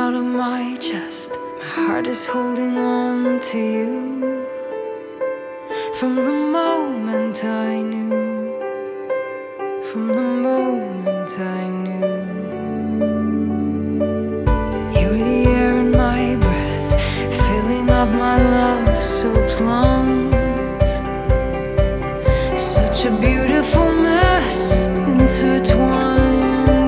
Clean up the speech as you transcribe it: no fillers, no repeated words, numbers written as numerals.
out of my chest. My heart is holding on to you. From the moment I knew, from the moment I knew, you were the air in my breath, filling up my love-soaked lungs. Such a beautiful mess, intertwined